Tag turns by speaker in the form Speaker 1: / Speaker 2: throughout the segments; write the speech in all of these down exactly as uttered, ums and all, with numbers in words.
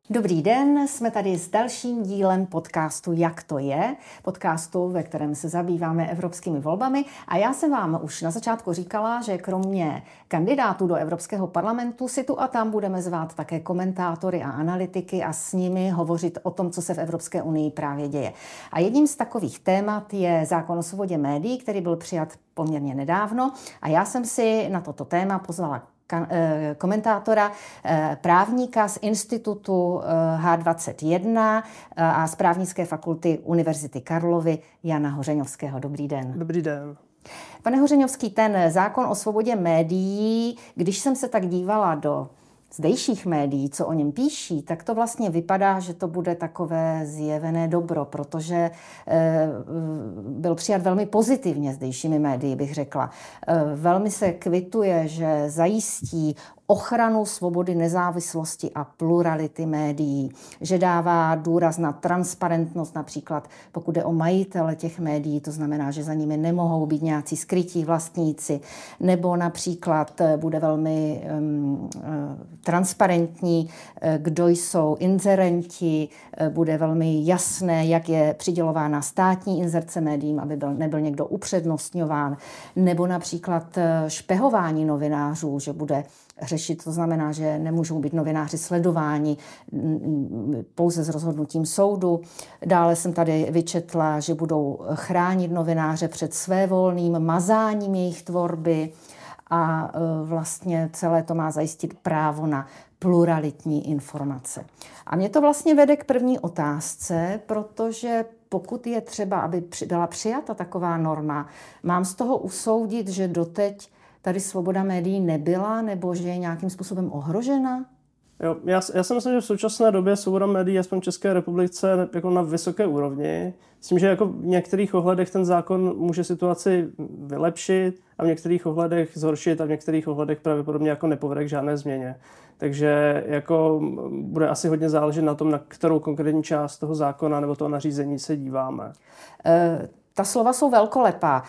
Speaker 1: Dobrý den, jsme tady s dalším dílem podcastu Jak to je, podcastu, ve kterém se zabýváme evropskými volbami. A já jsem vám už na začátku říkala, že kromě kandidátů do Evropského parlamentu si tu a tam budeme zvát také komentátory a analytiky a s nimi hovořit o tom, co se v Evropské unii právě děje. A jedním z takových témat je zákon o svobodě médií, který byl přijat poměrně nedávno. A já jsem si na toto téma pozvala komentátora, právníka z institutu H dvacet jedna a z právnické fakulty Univerzity Karlovy Jana Hořeňovského. Dobrý den.
Speaker 2: Dobrý den.
Speaker 1: Pane Hořeňovský, ten zákon o svobodě médií, když jsem se tak dívala do zdejších médií, co o něm píší, tak to vlastně vypadá, že to bude takové zjevené dobro, protože byl přijat velmi pozitivně zdejšími médii, bych řekla. Velmi se kvituje, že zajistí ochranu svobody, nezávislosti a plurality médií, že dává důraz na transparentnost, například pokud jde o majitele těch médií, to znamená, že za nimi nemohou být nějací skrytí vlastníci, nebo například bude velmi um, transparentní, kdo jsou inzerenti, bude velmi jasné, jak je přidělována státní inzerce médiím, aby byl, nebyl někdo upřednostňován, nebo například špehování novinářů, že bude řešit, to znamená, že nemůžou být novináři sledováni pouze s rozhodnutím soudu. Dále jsem tady vyčetla, že budou chránit novináře před svévolným mazáním jejich tvorby a vlastně celé to má zajistit právo na pluralitní informace. A mě to vlastně vede k první otázce, protože pokud je třeba, aby byla přijata taková norma, mám z toho usoudit, že doteď tady svoboda médií nebyla, nebo že je nějakým způsobem ohrožena?
Speaker 2: Jo, já, já si myslím, že v současné době svoboda médií, aspoň v České republice, jako na vysoké úrovni. Myslím, že jako v některých ohledech ten zákon může situaci vylepšit a v některých ohledech zhoršit a v některých ohledech pravděpodobně jako nepovede k žádné změně. Takže jako bude asi hodně záležet na tom, na kterou konkrétní část toho zákona nebo toho nařízení se díváme.
Speaker 1: E, ta slova jsou velkolepá.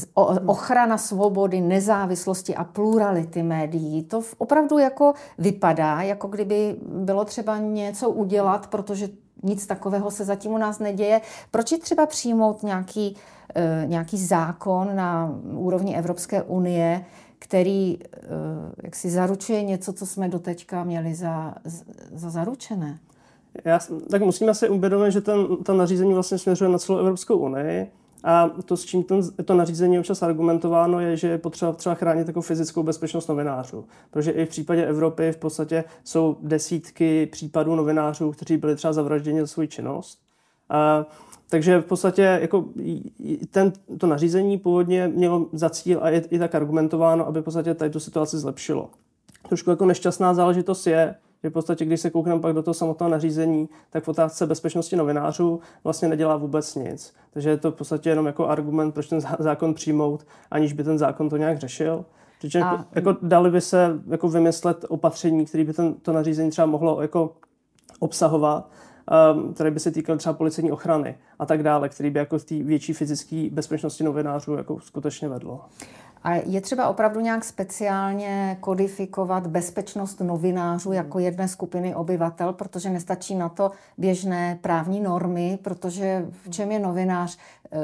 Speaker 1: Ochrana svobody, nezávislosti a plurality médií. To opravdu jako vypadá, jako kdyby bylo třeba něco udělat, protože nic takového se zatím u nás neděje. Proč je třeba přijmout nějaký, nějaký zákon na úrovni Evropské unie, který jak si zaručuje něco, co jsme doteďka měli za, za zaručené?
Speaker 2: Já, tak musíme si uvědomit, že ten, ta nařízení vlastně směřuje na celou Evropskou unii. A to, s čím ten, to nařízení občas argumentováno, je, že je potřeba třeba chránit jako fyzickou bezpečnost novinářů. Protože i v případě Evropy v podstatě jsou desítky případů novinářů, kteří byli třeba zavražděni za svou činnost. A, takže v podstatě jako ten, to nařízení původně mělo za cíl a je i tak argumentováno, aby v podstatě tady tu situaci zlepšilo. Trošku jako nešťastná záležitost je, že v podstatě, když se koukneme pak do toho samotného nařízení, tak v otázce bezpečnosti novinářů vlastně nedělá vůbec nic. Takže je to v podstatě jenom jako argument, proč ten zákon přijmout, aniž by ten zákon to nějak řešil. Protože a... jako, jako dali by se jako vymyslet opatření, které by ten, to nařízení třeba mohlo jako obsahovat, um, které by se týkaly třeba policejní ochrany a tak dále, který by jako té větší fyzické bezpečnosti novinářů jako skutečně vedlo.
Speaker 1: A je třeba opravdu nějak speciálně kodifikovat bezpečnost novinářů jako jedné skupiny obyvatel, protože nestačí na to běžné právní normy, protože v čem je novinář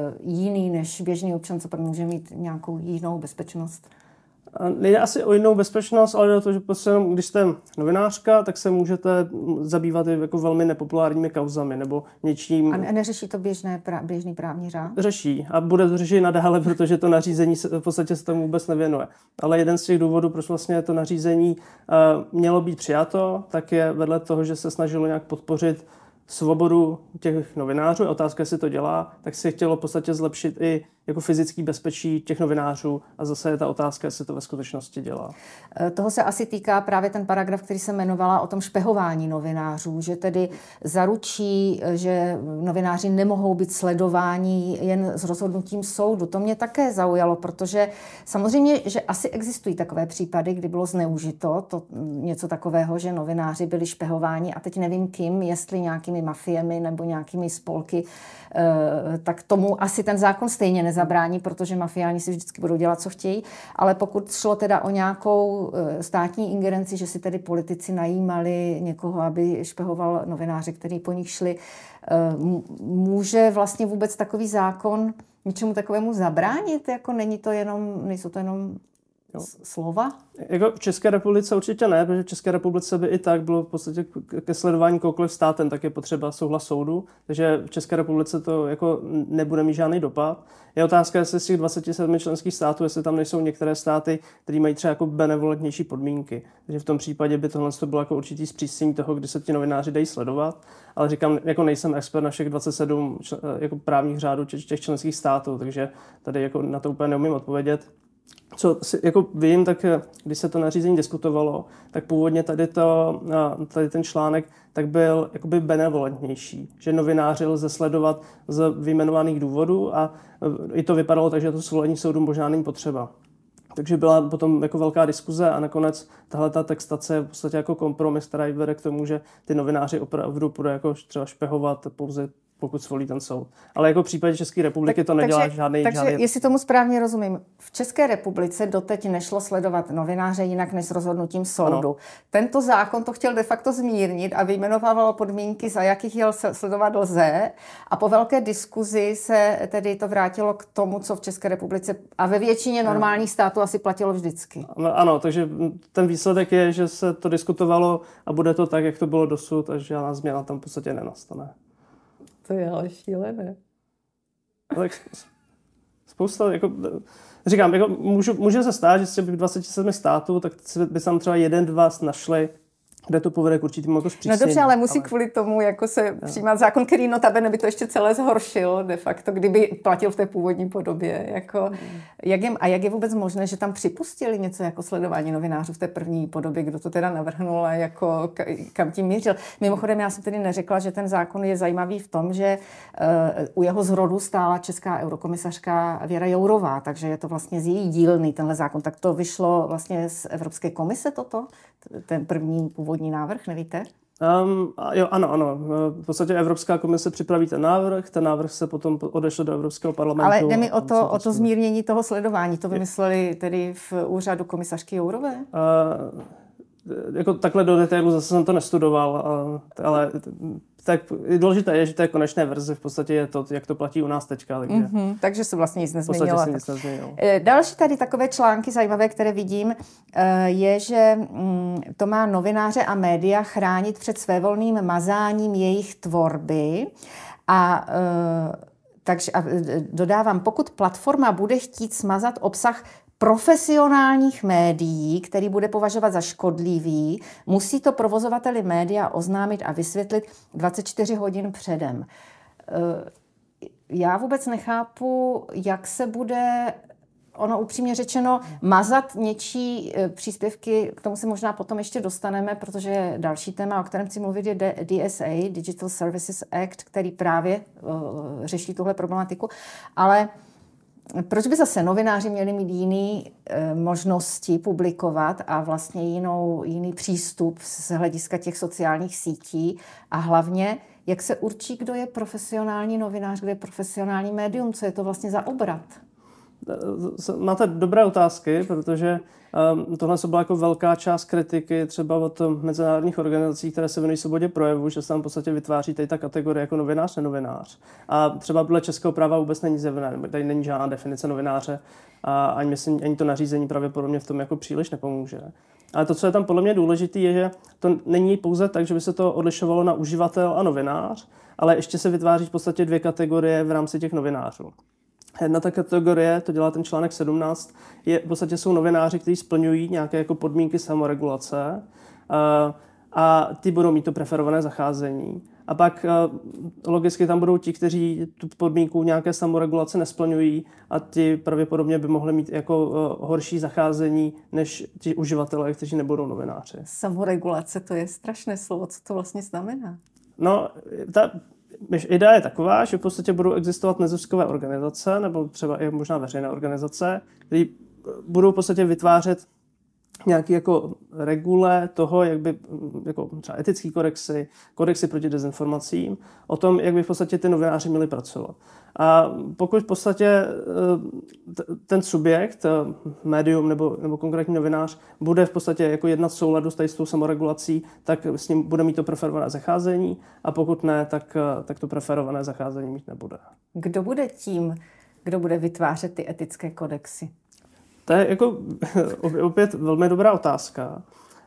Speaker 1: jiný než běžný občan, co pak může mít nějakou jinou bezpečnost?
Speaker 2: Nejde asi o jinou bezpečnost, ale o to, že prostě, když jste novinářka, tak se můžete zabývat i jako velmi nepopulárními kauzami nebo něčím.
Speaker 1: A neřeší to běžné, běžný právní řád?
Speaker 2: Řeší a bude to řešit nadále, protože to nařízení se, v podstatě se tomu vůbec nevěnuje. Ale jeden z těch důvodů, proč vlastně to nařízení uh, mělo být přijato, tak je vedle toho, že se snažilo nějak podpořit svobodu těch novinářů, a otázka, jestli to dělá, tak se chtělo v podstatě zlepšit i jako fyzický bezpečí těch novinářů a zase je ta otázka, jestli to ve skutečnosti dělá.
Speaker 1: Toho se asi týká právě ten paragraf, který se jmenovala o tom špehování novinářů, že tedy zaručí, že novináři nemohou být sledováni jen s rozhodnutím soudu. To mě také zaujalo, protože samozřejmě, že asi existují takové případy, kdy bylo zneužito to něco takového, že novináři byli špehováni a teď nevím kým, jestli nějakými mafiemi nebo nějakými spolky, tak tomu asi ten zákon stejně nezabrání. nezabrání, protože mafiáni si vždycky budou dělat, co chtějí, ale pokud šlo teda o nějakou státní ingerenci, že si tedy politici najímali někoho, aby špehoval novináře, kteří po nich šli, může vlastně vůbec takový zákon něčemu takovému zabránit? Jako není to jenom, nejsou to jenom jo. slova?
Speaker 2: Jako v České republice určitě ne, protože v České republice by i tak bylo v podstatě ke sledování kohokoliv státem, tak je potřeba souhlas soudu, takže v České republice to jako nebude mít žádný dopad. Je otázka, jestli z těch dvaceti sedmi členských států, jestli tam nejsou některé státy, které mají třeba jako benevolentnější podmínky. Takže v tom případě by tohle bylo jako určitý zpřísnění toho, kdy se ti novináři dají sledovat. Ale říkám, jako nejsem expert na všech dvacet sedm jako právních řádů těch členských států, takže tady jako na to úplně neumím odpovědět. Co si jako vím, tak když se to nařízení diskutovalo, tak původně tady, to, tady ten článek tak byl jakoby benevolentnější, že novináři lze sledovat z vyjmenovaných důvodů a i to vypadalo tak, že to svolení soudu možná není potřeba. Takže byla potom jako velká diskuze a nakonec tahle ta textace je v podstatě jako kompromis, který vede k tomu, že ty novináři opravdu budou jako třeba špehovat pouze pokud svolí ten soud. Ale jako v případě České republiky tak, to nedělá
Speaker 1: takže,
Speaker 2: žádný...
Speaker 1: Takže
Speaker 2: žádný...
Speaker 1: jestli tomu správně rozumím, v České republice doteď nešlo sledovat novináře jinak než s rozhodnutím soudu. Ano. Tento zákon to chtěl de facto zmírnit a vyjmenovával podmínky, za jakých jel sledovat lze. A po velké diskuzi se tedy to vrátilo k tomu, co v České republice a ve většině normálních států asi platilo vždycky.
Speaker 2: Ano, takže ten výsledek je, že se to diskutovalo a bude to tak, jak to bylo dosud a žádná změna tam v podstatě nenastane.
Speaker 1: To je ale šílené.
Speaker 2: Tak spousta, jako, říkám, jako můžu, může se stát, že z těch dvaceti sedmi států, tak by tam třeba jeden, dva našli, kde to povede k určitým jako zpřísnění.
Speaker 1: No dobře, ale musí ale... kvůli tomu jako se no. přijímat zákon, který notabene by to ještě celé zhoršil de facto, kdyby platil v té původní podobě. Jako, mm. jak je, a jak je vůbec možné, že tam připustili něco jako sledování novinářů v té první podobě, kdo to teda navrhnul a jako kam tím mířil. Mimochodem, já jsem tedy neřekla, že ten zákon je zajímavý v tom, že uh, u jeho zrodu stála česká eurokomisařka Věra Jourová, takže je to vlastně z její dílny tenhle zákon. Tak to vyšlo vlastně z Evropské komise toto? Ten první původní návrh, nevíte?
Speaker 2: Um, jo, ano, ano. V podstatě Evropská komise připraví ten návrh, ten návrh se potom odešle do Evropského parlamentu.
Speaker 1: Ale jde mi o to, o to zmírnění toho sledování. To vymysleli tedy v úřadu komisařky Jourové? Uh,
Speaker 2: jako takhle do detailu zase jsem to nestudoval, ale tak důležité je, že to je konečné verze, v podstatě je to, jak to platí u nás teďka. Takže,
Speaker 1: mm-hmm, takže se vlastně nic nezměnilo.
Speaker 2: Se nic nezměnilo.
Speaker 1: Další tady takové články zajímavé, které vidím, je, že to má novináře a média chránit před svévolným mazáním jejich tvorby a takže a dodávám, pokud platforma bude chtít smazat obsah profesionálních médií, který bude považovat za škodlivý, musí to provozovateli média oznámit a vysvětlit dvacet čtyři hodin předem. Já vůbec nechápu, jak se bude, ono upřímně řečeno, mazat něčí příspěvky, k tomu se možná potom ještě dostaneme, protože další téma, o kterém chci mluvit, je D S A, Digital Services Act, který právě řeší tuhle problematiku, ale proč by zase novináři měli mít jiné e, možnosti publikovat a vlastně jinou, jiný přístup z hlediska těch sociálních sítí a hlavně, jak se určí, kdo je profesionální novinář, kdo je profesionální médium, co je to vlastně za obrat?
Speaker 2: Máte dobré otázky, protože um, tohle byla jako velká část kritiky třeba od mezinárodních organizací, které se věnují svobodě projevu, že se tam v podstatě vytváří tady ta kategorie jako novinář, nenovinář. A třeba podle českého práva vůbec není zjevné, tady není žádná definice novináře a ani, myslím, ani to nařízení pravděpodobně v tom jako příliš nepomůže. Ale to, co je tam podle mě důležité, je, že to není pouze tak, že by se to odlišovalo na uživatel a novinář, ale ještě se vytváří v podstatě dvě kategorie v rámci těch novinářů. Jedna ta kategorie, to dělá ten článek sedmnáct, je, v podstatě jsou novináři, kteří splňují nějaké jako podmínky samoregulace a, a ty budou mít to preferované zacházení. A pak a, logicky tam budou ti, kteří tu podmínku nějaké samoregulace nesplňují a ti pravděpodobně by mohli mít jako a, horší zacházení než ti uživatelé, kteří nebudou novináři.
Speaker 1: Samoregulace, to je strašné slovo, co to vlastně znamená?
Speaker 2: No, ta... Idea je taková, že v podstatě budou existovat neziskové organizace nebo třeba i možná veřejné organizace, které budou v podstatě vytvářet nějaký jako regule toho, jak by jako třeba etický kodexy, kodexy proti dezinformacím, o tom, jak by v podstatě ty novináři měli pracovat. A pokud v podstatě ten subjekt, médium nebo, nebo konkrétní novinář, bude v podstatě jako jednat v souladu s, tady s tou samoregulací, tak s ním bude mít to preferované zacházení a pokud ne, tak, tak to preferované zacházení mít nebude.
Speaker 1: Kdo bude tím, kdo bude vytvářet ty etické kodexy?
Speaker 2: To je jako opět velmi dobrá otázka.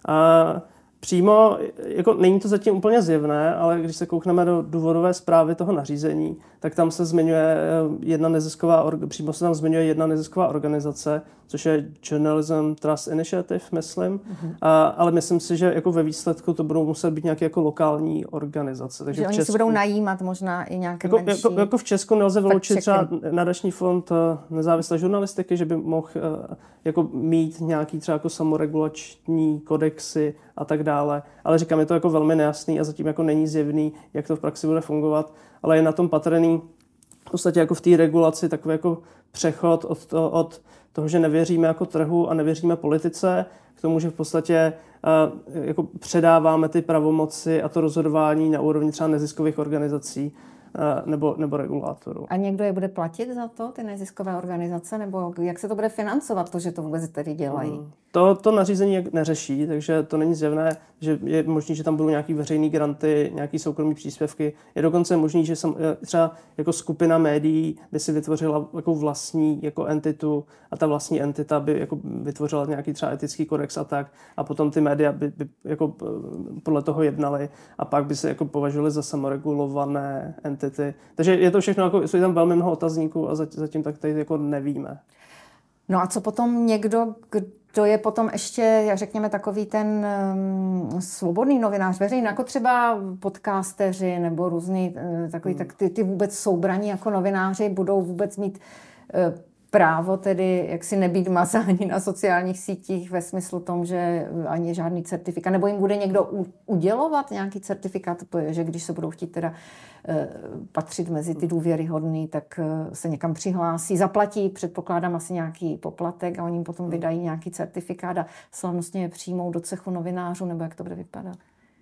Speaker 2: A přímo, jako není to zatím úplně zjevné, ale když se koukneme do důvodové zprávy toho nařízení, tak tam se zmiňuje jedna nezisková, přímo se tam zmiňuje jedna nezisková organizace, což je Journalism Trust Initiative, myslím. Mm-hmm. A, ale myslím si, že jako ve výsledku to budou muset být nějaké jako lokální organizace. Takže
Speaker 1: že oni
Speaker 2: Česku,
Speaker 1: si budou najímat možná i nějaké
Speaker 2: jako,
Speaker 1: menší...
Speaker 2: Jako, jako v Česku nelze vyloučit třeba nadační fond nezávislé žurnalistiky, že by mohl jako mít nějaký třeba jako samoregulační kodexy a tak dále. Ale říkám, je to jako velmi nejasný a zatím jako není zjevný, jak to v praxi bude fungovat, ale je na tom patrný v podstatě jako v té regulaci takový jako přechod od, to, od toho, že nevěříme jako trhu a nevěříme politice, k tomu, že v podstatě uh, jako předáváme ty pravomoci a to rozhodování na úrovni třeba neziskových organizací uh, nebo, nebo regulátorů.
Speaker 1: A někdo je bude platit za to, ty neziskové organizace, nebo jak se to bude financovat, to, že to vůbec tedy dělají? Hmm.
Speaker 2: To, to nařízení neřeší, takže to není zjevné, že je možné, že tam budou nějaký veřejný granty, nějaký soukromý příspěvky. Je dokonce možný, že sam, třeba jako skupina médií by si vytvořila jako vlastní jako entitu a ta vlastní entita by jako vytvořila nějaký třeba etický kodex a tak a potom ty média by, by jako podle toho jednaly a pak by se jako považovali za samoregulované entity. Takže je to všechno, jako, jsou tam velmi mnoho otazníků a zatím tak tady jako nevíme.
Speaker 1: No a co potom někdo, kdo je potom ještě, jak řekněme, takový ten um, svobodný novinář, veřejný, jako třeba podcasteři nebo různý, uh, takový, hmm. tak ty, ty vůbec soubraní jako novináři budou vůbec mít uh, právo tedy jaksi nebýt mazáni na sociálních sítích ve smyslu tom, že ani žádný certifikát, nebo jim bude někdo u, udělovat nějaký certifikát, že když se budou chtít teda e, patřit mezi ty důvěryhodný, tak e, se někam přihlásí, zaplatí, předpokládám asi nějaký poplatek a oni jim potom vydají nějaký certifikát a slavnostně je přijmou do cechu novinářů, nebo jak to bude vypadat?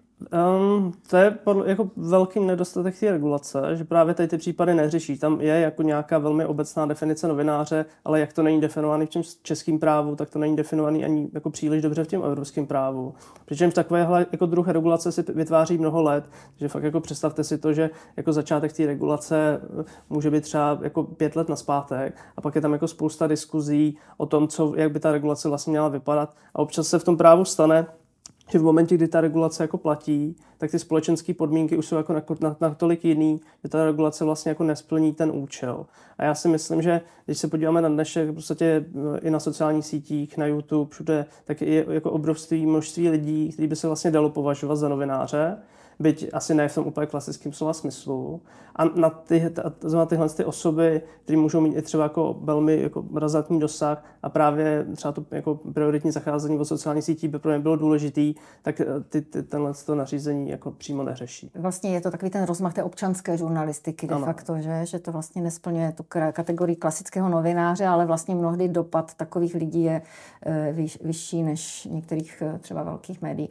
Speaker 2: Um, to je podle, jako velký nedostatek té regulace, že právě tady ty případy neřeší. Tam je jako nějaká velmi obecná definice novináře, ale jak to není definovaný v tom českém právu, tak to není definovaný ani jako příliš dobře v tom evropském právu. Přičemž takovéhle jako druh regulace si vytváří mnoho let, že fakt jako představte si to, že jako začátek té regulace může být třeba jako pět let nazpátek a pak je tam jako spousta diskuzí o tom, co, jak by ta regulace vlastně měla vypadat a občas se v tom právu stane, že v momentě, kdy ta regulace jako platí, tak ty společenské podmínky už jsou jako natolik jiný, že ta regulace vlastně jako nesplní ten účel. A já si myslím, že když se podíváme na dnešek, v podstatě i na sociálních sítích, na YouTube, všude, tak je jako obrovské množství lidí, kteří by se vlastně dalo považovat za novináře, byť asi ne v tom úplně klasickém slova smyslu. A na, ty, na tyhle ty osoby, které můžou mít i třeba jako velmi jako razantní dosah a právě třeba to jako prioritní zacházení o sociální sítí by pro ně bylo důležitý, tak ty, ty, tenhle to nařízení jako přímo neřeší.
Speaker 1: Vlastně je to takový ten rozmach té občanské žurnalistiky de facto, že? Že to vlastně nesplňuje tu kategorii klasického novináře, ale vlastně mnohdy dopad takových lidí je vyš, vyšší než některých třeba velkých médií.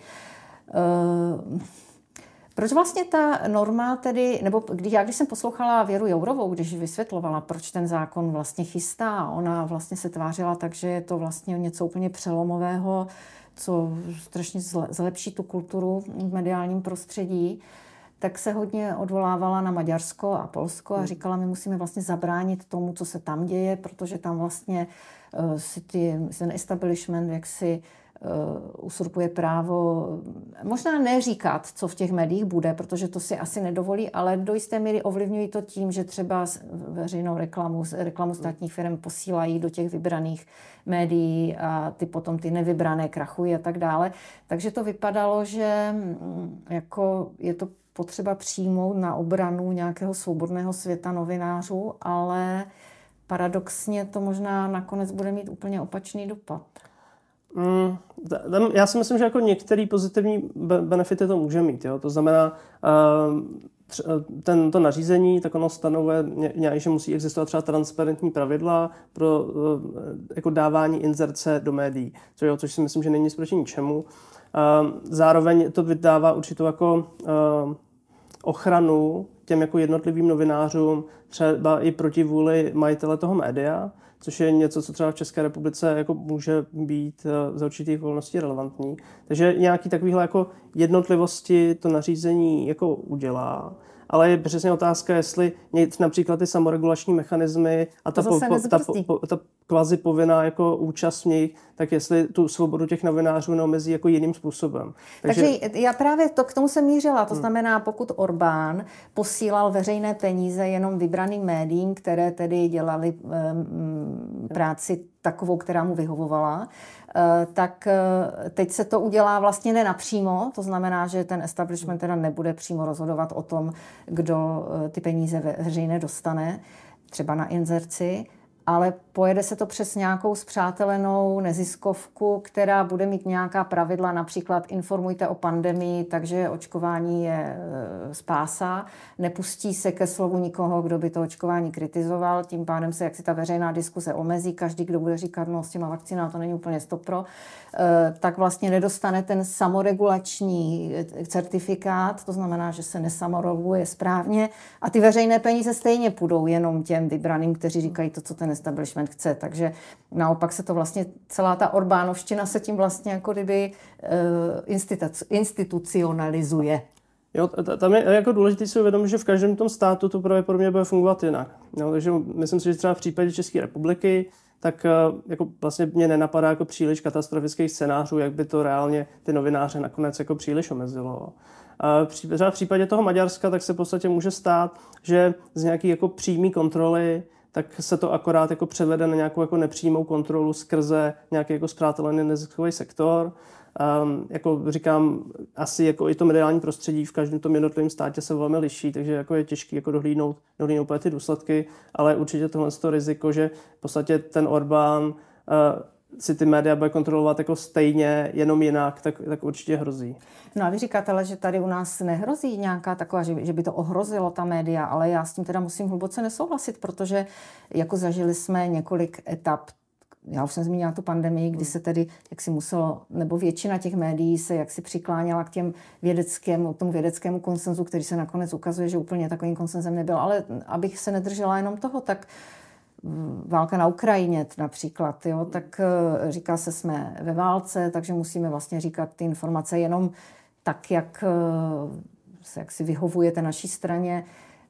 Speaker 1: Uh, Proč vlastně ta norma tedy, nebo když já když jsem poslouchala Věru Jourovou, když vysvětlovala, proč ten zákon vlastně chystá, ona vlastně se tvářila tak, že je to vlastně něco úplně přelomového, co strašně zlepší tu kulturu v mediálním prostředí, tak se hodně odvolávala na Maďarsko a Polsko a říkala, my musíme vlastně zabránit tomu, co se tam děje, protože tam vlastně uh, si ty, ten establishment jaksi Uh, usurpuje právo, možná neříkat, co v těch médiích bude, protože to si asi nedovolí, ale do jisté míry ovlivňují to tím, že třeba veřejnou reklamu, reklamu státních firm posílají do těch vybraných médií a ty potom ty nevybrané krachují a tak dále. Takže to vypadalo, že jako je to potřeba přijmout na obranu nějakého svobodného světa novinářů, ale paradoxně to možná nakonec bude mít úplně opačný dopad.
Speaker 2: Mm, tam, já si myslím, že jako některý pozitivní benefity to může mít. Jo? To znamená, ten, to nařízení, tak ono stanovuje, že musí existovat třeba transparentní pravidla pro jako dávání inzerce do médií, což, což si myslím, že není nic proti ničemu. Zároveň to vydává určitou jako ochranu těm jako jednotlivým novinářům, třeba i proti vůli majitele toho média, což je něco, co třeba v České republice jako může být za určitých okolností relevantní. Takže nějaký takovýhle jako jednotlivosti to nařízení jako udělá. Ale je přesně otázka, jestli například ty samoregulační mechanismy a ta, po, po, ta, po, ta kvazi povinná jako účast v nich, tak jestli tu svobodu těch novinářů neomezí jako jiným způsobem.
Speaker 1: Takže, Takže já právě to, k tomu jsem mířila. To hmm. znamená, pokud Orbán posílal veřejné peníze jenom vybraným médiím, které tedy dělali um, práci takovou, která mu vyhovovala, tak teď se to udělá vlastně ne napřímo, to znamená, že ten establishment teda nebude přímo rozhodovat o tom, kdo ty peníze veřejné dostane, třeba na inzerci, ale pojede se to přes nějakou spřátelenou neziskovku, která bude mít nějaká pravidla, například informujte o pandemii, takže očkování je spása, nepustí se ke slovu nikoho, kdo by to očkování kritizoval, tím pádem se jaksi ta veřejná diskuse omezí, každý, kdo bude říkat, no s těma vakcínama to není úplně stopro, tak vlastně nedostane ten samoregulační certifikát, to znamená, že se nesamoreguluje správně a ty veřejné peníze stejně půjdou jenom těm vybraným, kteří říkají to, co ten establishment chce. Takže naopak se to vlastně, celá ta Orbánovština se tím vlastně jako kdyby institucionalizuje.
Speaker 2: Jo, tam je jako důležité si uvědomit, že v každém tom státu to pravděpodobně bude fungovat jinak. Jo, takže myslím si, že třeba v případě České republiky, tak jako vlastně mě nenapadá jako příliš katastrofických scénářů, jak by to reálně ty novináře nakonec jako příliš omezilo. A třeba v případě toho Maďarska, tak se v podstatě může stát, že z nějaký jako přímý kontroly tak se to akorát jako převede na nějakou jako nepřímou kontrolu skrze nějaký jako spřátelený neziskový sektor. Um, jako říkám, asi jako i to mediální prostředí v každém tom jednotlivém státě se velmi liší, takže jako je těžké jako dohlídnout, dohlídnout úplně ty důsledky, ale určitě tohle to riziko, že v podstatě ten Orbán uh, si ty média bude kontrolovat jako stejně, jenom jinak, tak, tak určitě hrozí.
Speaker 1: No a vy říkáte, ale že tady u nás nehrozí nějaká taková, že, že by to ohrozilo ta média, ale já s tím teda musím hluboce nesouhlasit, protože jako zažili jsme několik etap. Já už jsem zmínila tu pandemii, kdy se tedy, jak si muselo, nebo většina těch médií se jaksi přikláněla k těm vědeckému, tomu vědeckému konsenzu, který se nakonec ukazuje, že úplně takovým konsenzem nebyl. Ale abych se nedržela jenom toho, tak válka na Ukrajině například, jo, tak říká se, jsme ve válce, takže musíme vlastně říkat ty informace jenom tak, jak se jak si vyhovuje té naší straně.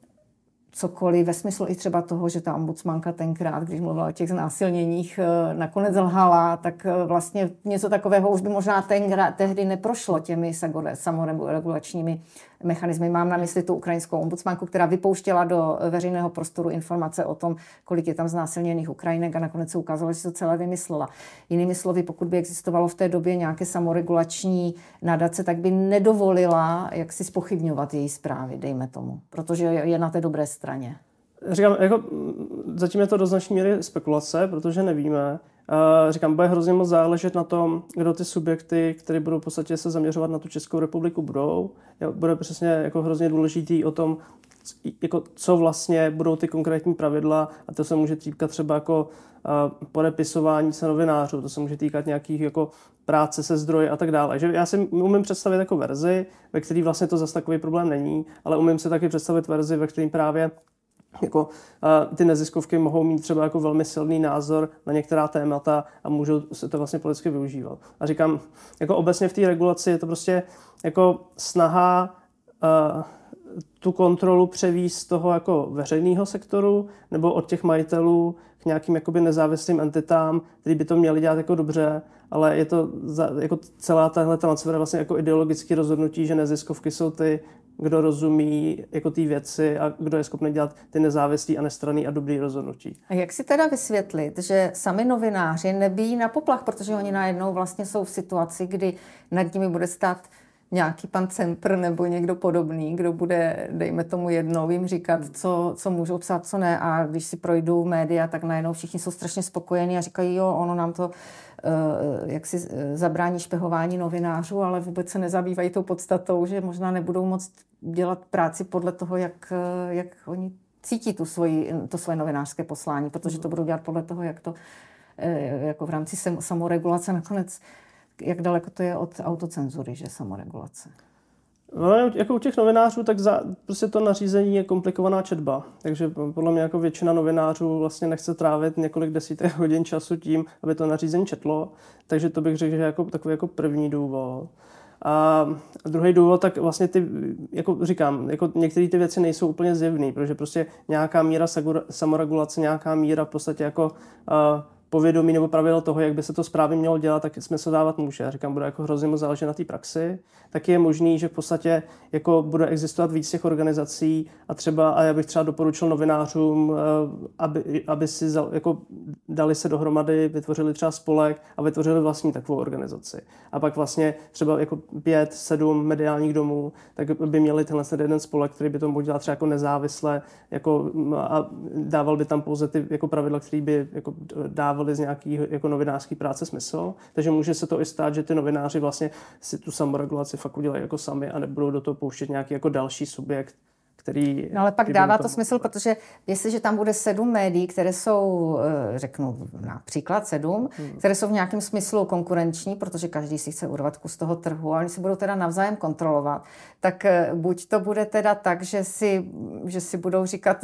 Speaker 1: Cokoliv ve smyslu i třeba toho, že ta ombudsmanka tenkrát, když mluvila o těch znásilněních, nakonec lhala, tak vlastně něco takového už by možná tenkrát, tehdy neprošlo těmi samoregulačními mechanismy. Mám na mysli tu ukrajinskou ombudsmanku, která vypouštěla do veřejného prostoru informace o tom, kolik je tam znásilněných Ukrajinek a nakonec se ukázalo, že to celé vymyslela. Jinými slovy, pokud by existovalo v té době nějaké samoregulační nadace, tak by nedovolila jak si zpochybňovat její zprávy, dejme tomu, protože je na té dobré straně.
Speaker 2: Říkám, jako, zatím je to do značné míry spekulace, protože nevíme. Říkám, bude hrozně moc záležet na tom, kdo ty subjekty, které budou v podstatě se zaměřovat na tu Českou republiku, budou. Bude přesně jako hrozně důležitý o tom, jako, co vlastně budou ty konkrétní pravidla, a to se může týkat třeba jako podepisování se novinářů, to se může týkat nějakých jako práce se zdroji a tak dále. Že já si umím představit jako verzi, ve které vlastně to zase takový problém není, ale umím si taky představit verzi, ve kterým právě jako, uh, ty neziskovky mohou mít třeba jako velmi silný názor na některá témata a můžou se to vlastně politicky využívat. A říkám, jako obecně v té regulaci je to prostě jako snaha uh, tu kontrolu převíst z toho jako veřejného sektoru nebo od těch majitelů k nějakým jakoby nezávislým entitám, který by to měli dělat jako dobře, ale je to za, jako celá tahle ta vlastně jako ideologické rozhodnutí, že neziskovky jsou ty, kdo rozumí jako ty věci a kdo je schopný dělat ty nezávislý a nestranný a dobrý rozhodnutí.
Speaker 1: A jak si teda vysvětlit, že sami novináři nebijí na poplach, protože oni najednou vlastně jsou v situaci, kdy nad nimi bude stát nějaký pan Cempr nebo někdo podobný, kdo bude, dejme tomu jednou, jim říkat, co, co můžou psát, co ne. A když si projdou média, tak najednou všichni jsou strašně spokojení a říkají, jo, ono nám to uh, jak si zabrání špehování novinářů, ale vůbec se nezabývají tou podstatou, že možná nebudou moct dělat práci podle toho, jak, jak oni cítí tu svoji, to svoje novinářské poslání, protože to budou dělat podle toho, jak to jako v rámci samoregulace nakonec, jak daleko to je od autocenzury, že samoregulace.
Speaker 2: No, jako u těch novinářů, tak za, prostě to nařízení je komplikovaná četba. Takže podle mě jako většina novinářů vlastně nechce trávit několik desítek hodin času tím, aby to nařízení četlo. Takže to bych řekl, že jako takový jako první důvod. A druhý důvod, tak vlastně ty, jako říkám, jako některé ty věci nejsou úplně zjevné, protože prostě nějaká míra samoregulace, nějaká míra v podstatě jako uh, povědomí nebo pravidel toho, jak by se to správně mělo dělat, tak smysl dávat může. Já říkám, bude jako hrozně moc záležet na té praxi. Taky je možný, že v podstatě jako bude existovat víc těch organizací a třeba, a já bych třeba doporučil novinářům, aby, aby si jako dali se dohromady, vytvořili třeba spolek a vytvořili vlastní takovou organizaci. A pak vlastně třeba jako pět, sedm mediálních domů, tak by měli tenhle jeden spolek, který by to mohl dělat třeba jako nezávisle, jako a dával by tam pouze ty jako pravidla, které by jako dávali z nějaký jako novinářský práce smysl. Takže může se to i stát, že ty novináři vlastně si tu samoregulaci fakt udělají jako sami a nebudou do toho pouštět nějaký jako další subjekt, který...
Speaker 1: No ale pak dává to smysl, protože jestliže tam bude sedm médií, které jsou, řeknu například sedm, hmm. které jsou v nějakém smyslu konkurenční, protože každý si chce urvat kus toho trhu a oni si budou teda navzájem kontrolovat, tak buď to bude teda tak, že si, že si budou říkat,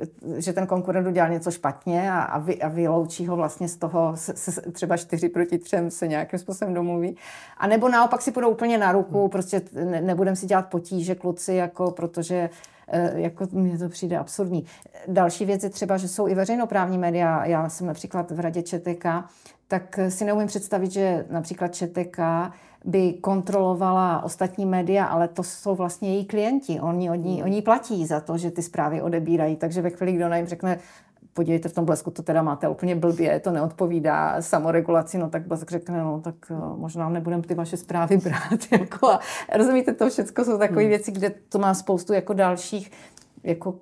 Speaker 1: že ten konkurent udělal něco špatně a, a, vy, a vyloučí ho vlastně z toho, se, se, třeba čtyři proti třem se nějakým způsobem domluví. A nebo naopak si budou úplně na ruku, hmm. prostě ne, nebudem si dělat potíže kluci, jako protože jako mně to přijde absurdní. Další věc je třeba, že jsou i veřejnoprávní média. Já jsem například v radě ČTK, tak si neumím představit, že například ČTK by kontrolovala ostatní média, ale to jsou vlastně její klienti. Oni, oni, oni platí za to, že ty zprávy odebírají. Takže ve chvíli, kdo jim řekne, podívejte, v tom Blesku to teda máte úplně blbě, to neodpovídá samoregulaci, no tak Blesk řekne, no tak možná nebudeme ty vaše zprávy brát. Jako, a rozumíte, to všechno jsou takové hmm. věci, kde to má spoustu jako dalších jako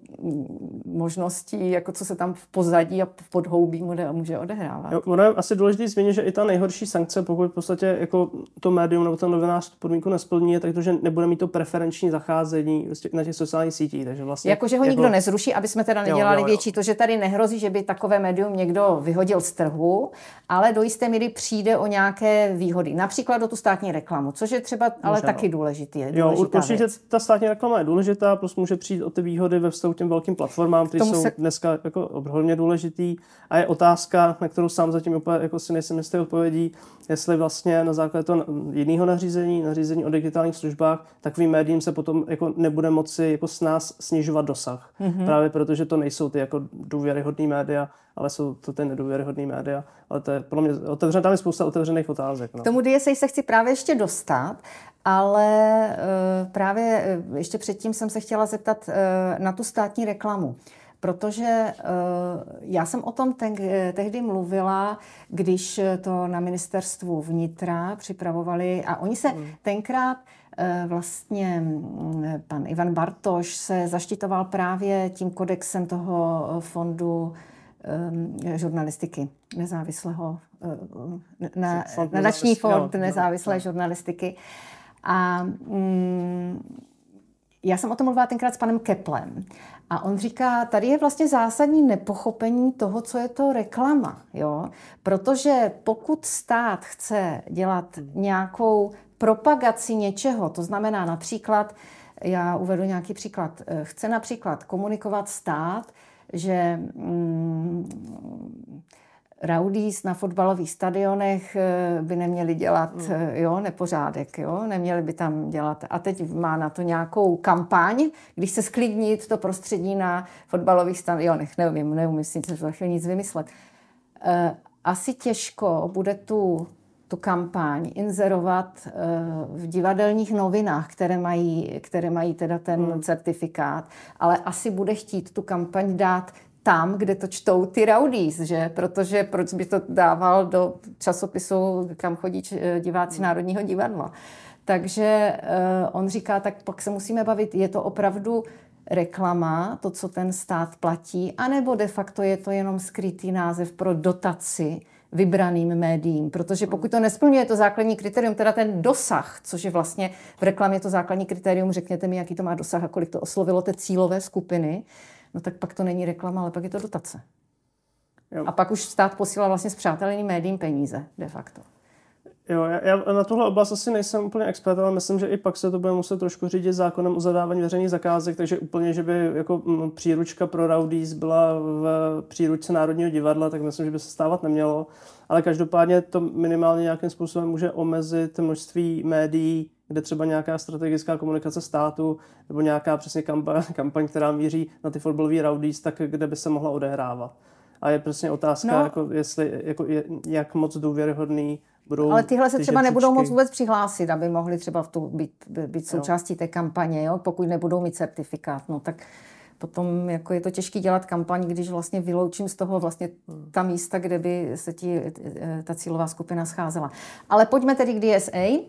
Speaker 1: možností, jako co se tam v pozadí a v podhoubí může odehrávat.
Speaker 2: Jo, ono je asi důležité zmínit, že i ta nejhorší sankce, pokud v podstatě jako to médium nebo ten novinář podmínku nesplní, je tak to, že nebude mít to preferenční zacházení na těch sociálních sítích. Takže vlastně,
Speaker 1: jako, že ho jako... nikdo nezruší, aby jsme teda nedělali jo, jo, jo. větší. To, že tady nehrozí, že by takové médium někdo vyhodil z trhu, ale do jisté míry přijde o nějaké výhody. Například o tu státní reklamu, což je třeba ale může, taky důležitý. Je
Speaker 2: jo, určitě věc. Ta státní reklama je důležitá, prostě může přijít o ty výhody ve vztahu k těm velkým platformám, které jsou se... dneska jako obrovně důležitý. A je otázka, na kterou sám zatím úplně, jako si nejsem jistý odpovědí, jestli vlastně na základě toho jiného nařízení, nařízení o digitálních službách, takovým médiím se potom jako nebude moci jako s nás snižovat dosah. Mm-hmm. Právě protože to nejsou ty jako důvěryhodný média, ale jsou to ty nedůvěryhodný média. Ale to je podle mě otevřené, tam je spousta otevřených otázek. No.
Speaker 1: K tomu D S A se chci právě ještě dostat, ale uh, právě uh, ještě předtím jsem se chtěla zeptat uh, na tu státní reklamu. Protože uh, já jsem o tom ten, tehdy mluvila, když to na ministerstvu vnitra připravovali a oni se hmm. tenkrát uh, vlastně pan Ivan Bartoš se zaštiťoval právě tím kodexem toho fondu um, žurnalistiky nezávislého, uh, na, nadační fond nezávislé no, žurnalistiky. A um, já jsem o tom mluvila tenkrát s panem Keplem. A on říká, tady je vlastně zásadní nepochopení toho, co je to reklama. Jo? Protože pokud stát chce dělat nějakou propagaci něčeho, to znamená například, já uvedu nějaký příklad, chce například komunikovat stát, že mm, rowdies na fotbalových stadionech by neměli dělat mm. jo, nepořádek, jo? Neměli by tam dělat. A teď má na to nějakou kampaň, když se sklidnit to prostředí na fotbalových stadionech. Nevím, neumím si za chvíli nic vymyslet. Asi těžko bude tu, tu kampaň inzerovat v divadelních novinách, které mají, které mají teda ten mm. certifikát, ale asi bude chtít tu kampaň dát tam, kde to čtou ty rowdies, že? Protože proč by to dával do časopisu, kam chodí diváci Národního divadla. Takže uh, on říká, tak pak se musíme bavit, je to opravdu reklama, to, co ten stát platí, anebo de facto je to jenom skrytý název pro dotaci vybraným médiím, protože pokud to nesplňuje to základní kritérium, teda ten dosah, což je vlastně v reklamě to základní kritérium, řekněte mi, jaký to má dosah a kolik to oslovilo té cílové skupiny, no tak pak to není reklama, ale pak je to dotace. Jo. A pak už stát posílá vlastně spřáteleným médiím peníze, de facto.
Speaker 2: Jo, já, já na tuhle oblast asi nejsem úplně expert, ale myslím, že i pak se to bude muset trošku řídit zákonem o zadávání veřejných zakázek, takže úplně, že by jako m, příručka pro rowdies byla v příručce Národního divadla, tak myslím, že by se stávat nemělo. Ale každopádně to minimálně nějakým způsobem může omezit množství médií, kde třeba nějaká strategická komunikace státu nebo nějaká přesně kampaň, kampaň která míří na ty fotbalový rowdies, tak kde by se mohla odehrávat. A je přesně otázka, no, jako, jestli, jako, jak moc důvěryhodný budou.
Speaker 1: Ale tyhle se
Speaker 2: ty
Speaker 1: třeba
Speaker 2: žebříčky.
Speaker 1: Nebudou moc vůbec přihlásit, aby mohli třeba v tu být, být součástí té kampaně, jo? Pokud nebudou mít certifikát. No, tak potom jako je to těžké dělat kampaň, když vlastně vyloučím z toho vlastně ta místa, kde by se ti, ta cílová skupina scházela. Ale pojďme tedy k D S A.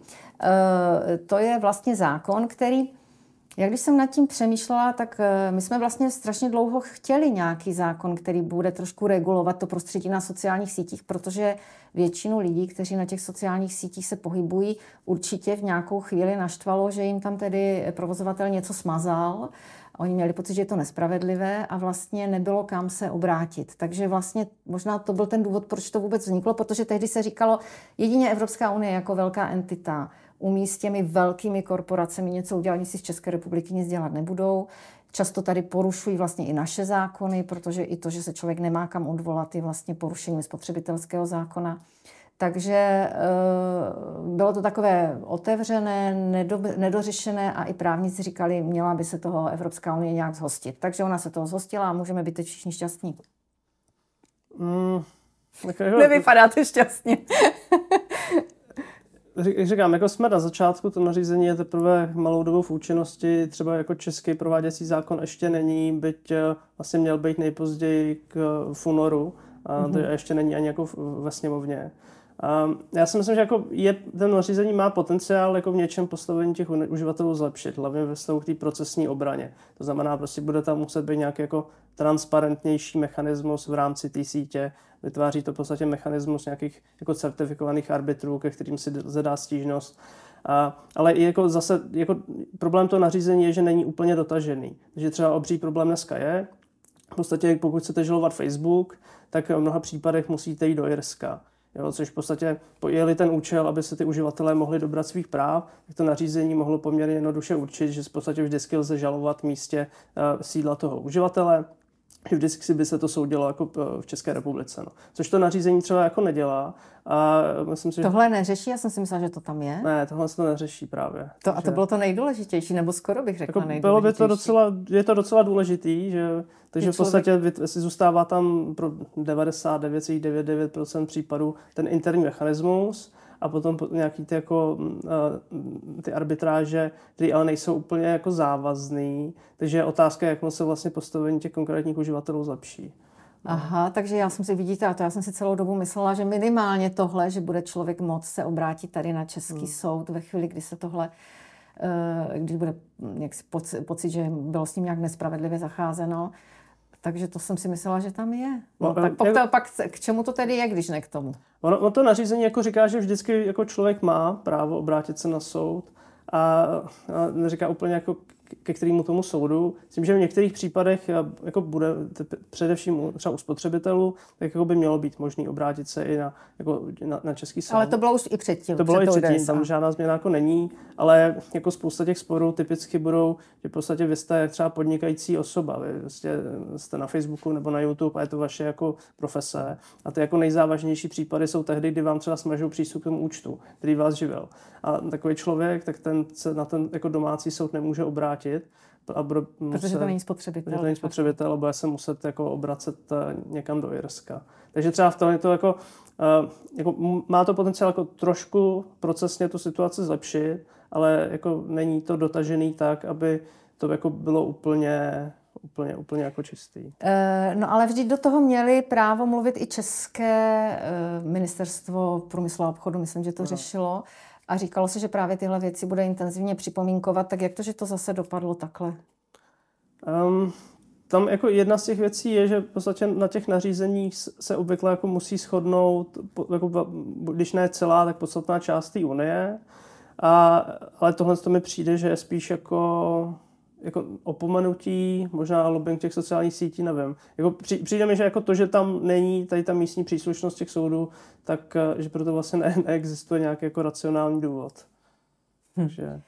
Speaker 1: To je vlastně zákon, který, jak když jsem nad tím přemýšlela, tak my jsme vlastně strašně dlouho chtěli nějaký zákon, který bude trošku regulovat to prostředí na sociálních sítích, protože většinu lidí, kteří na těch sociálních sítích se pohybují, určitě v nějakou chvíli naštvalo, že jim tam tedy provozovatel něco smazal. Oni měli pocit, že je to nespravedlivé a vlastně nebylo kam se obrátit. Takže vlastně možná to byl ten důvod, proč to vůbec vzniklo, protože tehdy se říkalo, jedině Evropská unie jako velká entita umí s těmi velkými korporacemi něco udělat, oni si z České republiky nic dělat nebudou. Často tady porušují vlastně i naše zákony, protože i to, že se člověk nemá kam odvolat, je vlastně porušením spotřebitelského zákona. Takže bylo to takové otevřené, nedořešené a i právníci říkali, měla by se toho Evropská unie nějak zhostit. Takže ona se toho zhostila a můžeme být teď všichni šťastní.
Speaker 2: Mm,
Speaker 1: Nevypadáte šťastně.
Speaker 2: Říkám, jako jsme na začátku, to nařízení je teprve malou dobou v účinnosti, třeba jako český prováděcí zákon ještě není, byť vlastně měl být nejpozději k v únoru, a to ještě není ani jako ve sněmovně. A já si myslím, že jako je, ten nařízení má potenciál jako v něčem postavení těch uživatelů zlepšit, hlavně ve vztahu k té procesní obraně. To znamená, prostě bude tam muset být nějaký jako transparentnější mechanismus v rámci té sítě. Vytváří to v podstatě mechanismus nějakých jako certifikovaných arbitrů, ke kterým si zadá stížnost. A, ale i jako zase jako problém toho nařízení je, že není úplně dotažený. Takže třeba obří problém dneska je, v podstatě pokud chcete žalovat Facebook, tak v mnoha případech musíte jít do Irska. Jo, což v podstatě je-li ten účel, aby se ty uživatelé mohli dobrat svých práv, tak to nařízení mohlo poměrně jednoduše určit, že v podstatě vždycky lze žalovat v místě uh, sídla toho uživatele, že vždycky by se to soudilo jako v České republice. No. Což to nařízení třeba jako nedělá. A myslím si,
Speaker 1: tohle že... neřeší? Já jsem si myslela, že to tam je.
Speaker 2: Ne, tohle se to neřeší právě.
Speaker 1: To, a to bylo to nejdůležitější, nebo skoro bych řekla
Speaker 2: jako
Speaker 1: nejdůležitější.
Speaker 2: Bylo by to docela, je to docela důležitý, že, takže v podstatě si zůstává tam pro devadesát devět celá devadesát devět procent případů ten interní mechanismus a potom nějaký ty, jako, ty arbitráže, které ale nejsou úplně jako závazný, takže je otázka, jak moc se vlastně postavení těch konkrétních uživatelů zlepší.
Speaker 1: Aha, takže já jsem si, vidíte, a to já jsem si celou dobu myslela, že minimálně tohle, že bude člověk moct se obrátit tady na český hmm. soud ve chvíli, kdy se tohle, když bude jaksi pocit, že bylo s ním nějak nespravedlivě zacházeno, takže to jsem si myslela, že tam je. No, tak pak, to, pak k čemu to tedy je, když ne k tomu?
Speaker 2: Ono, ono to nařízení jako říká, že vždycky jako člověk má právo obrátit se na soud a, a neříká úplně jako ke kterému tomu soudu. Myslím, že v některých případech jako bude především třeba u spotřebitelů, tak jako by mělo být možné obrátit se i na, jako na, na český soud.
Speaker 1: Ale to bylo už i předtím.
Speaker 2: To bylo
Speaker 1: před
Speaker 2: i předtím, tam žádná změna jako není, ale jako spousta těch sporů typicky budou, že v podstatě vy jste třeba podnikající osoba, vy jste, jste na Facebooku nebo na YouTube a je to vaše jako profese. A ty jako nejzávažnější případy jsou tehdy, kdy vám třeba smažou přístup k tomu účtu, který vás živil. A takový člověk, tak ten se na ten jako domácí soud nemůže obrátit. A bude muset,
Speaker 1: protože to není spotřebitel.
Speaker 2: Protože to není spotřebitel a bude se muset jako obracet někam do Irska. Takže třeba v tom je to jako, jako má to potenciál jako trošku procesně tu situaci zlepšit, ale jako není to dotažený tak, aby to jako bylo úplně úplně, úplně jako čistý.
Speaker 1: E, no ale vždyť do toho měli právo mluvit i české e, ministerstvo průmyslu a obchodu, myslím, že to no. řešilo. A říkalo se, že právě tyhle věci bude intenzivně připomínkovat. Tak jak to, že to zase dopadlo takhle?
Speaker 2: Um, tam jako jedna z těch věcí je, že v podstatě na těch nařízeních se obvykle jako musí shodnout, jako, když ne celá, tak podstatná část té unie. A, ale tohle to mi přijde, že je spíš jako, jako opomenutí, možná lobbying těch sociálních sítí, nevím. Jako přijde mi, že jako to, že tam není tady ta místní příslušnost těch soudů, tak že proto vlastně ne, neexistuje nějaký jako racionální důvod.
Speaker 1: Hm.
Speaker 2: Takže...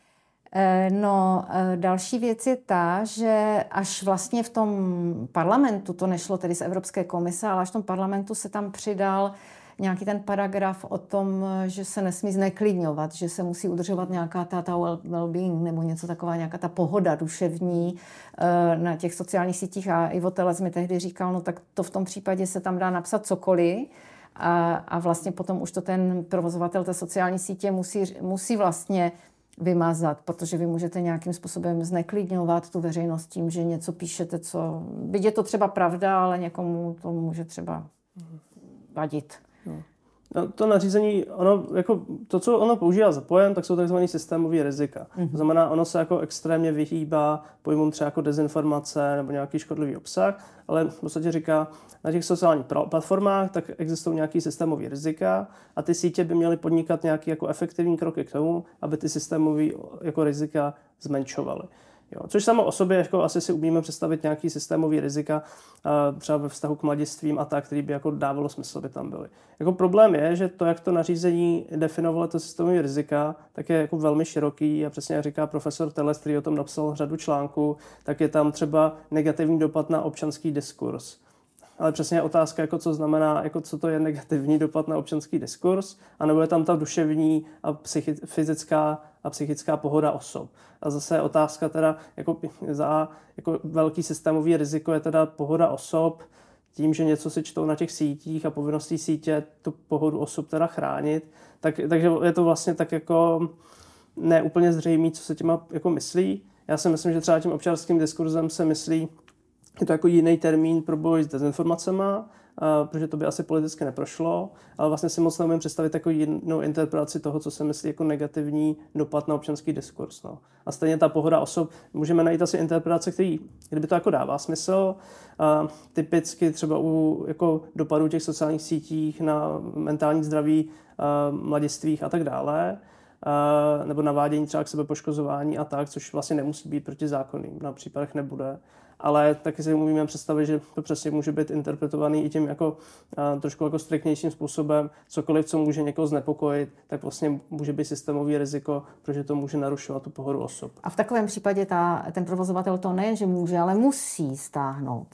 Speaker 1: No, další věc je ta, že až vlastně v tom parlamentu, to nešlo tedy z Evropské komise, ale až v tom parlamentu se tam přidal nějaký ten paragraf o tom, že se nesmí zneklidňovat, že se musí udržovat nějaká ta, ta well-being nebo něco taková, nějaká ta pohoda duševní na těch sociálních sítích. A Ivo Teles mi tehdy říkal, no tak to v tom případě se tam dá napsat cokoliv a, a vlastně potom už to ten provozovatel té sociální sítě musí, musí vlastně vymazat, protože vy můžete nějakým způsobem zneklidňovat tu veřejnost tím, že něco píšete, co... Byť je to třeba pravda, ale někomu to může třeba vadit.
Speaker 2: No, to nařízení, ono, jako to, co ono používá za pojem, tak jsou takzvaný systémový rizika. Mm-hmm. To znamená, ono se jako extrémně vyhýbá pojmům třeba jako dezinformace nebo nějaký škodlivý obsah, ale v podstatě říká, na těch sociálních platformách tak existují nějaký systémový rizika a ty sítě by měly podnikat nějaké jako efektivní kroky k tomu, aby ty systémové jako rizika zmenšovaly. Jo, což samo o sobě jako asi si umíme představit nějaký systémový rizika uh, třeba ve vztahu k mladistvím a tak, který by jako dávalo smysl, aby tam byly. Jako problém je, že to, jak to nařízení definovalo to systémové rizika, tak je jako velmi široký a přesně jak říká profesor Teles, který o tom napsal řadu článků, tak je tam třeba negativní dopad na občanský diskurs. Ale přesně je otázka, jako co znamená, jako co to je negativní dopad na občanský diskurs, anebo je tam ta duševní a psychi- fyzická a psychická pohoda osob. A zase je otázka teda, jako, za, jako velký systémový riziko je teda pohoda osob, tím, že něco si čtou na těch sítích a povinností sítě tu pohodu osob teda chránit, tak, takže je to vlastně tak jako neúplně zřejmé, co se těma jako myslí. Já si myslím, že třeba tím občanským diskurzem se myslí, je to jako jiný termín pro boj s dezinformacema, protože to by asi politicky neprošlo, ale vlastně si moc neumím představit jako jinou interpretaci toho, co se myslí jako negativní dopad na občanský diskurs. No. A stejně ta pohoda osob, můžeme najít asi interpretace, který, kdyby to jako dává smysl, a typicky třeba u jako dopadů těch sociálních sítích na mentální zdraví a mladistvých a tak dále, a, nebo navádění třeba k sebepoškozování a tak, což vlastně nemusí být protizákonným, na případech nebude. Ale taky si můžeme představit, že to přesně může být interpretovaný i tím jako a, trošku jako striktnějším způsobem. Cokoliv, co může někoho znepokojit, tak vlastně může být systémový riziko, protože to může narušovat tu pohodu osob.
Speaker 1: A v takovém případě ta, ten provozovatel to nejen, že může, ale musí stáhnout.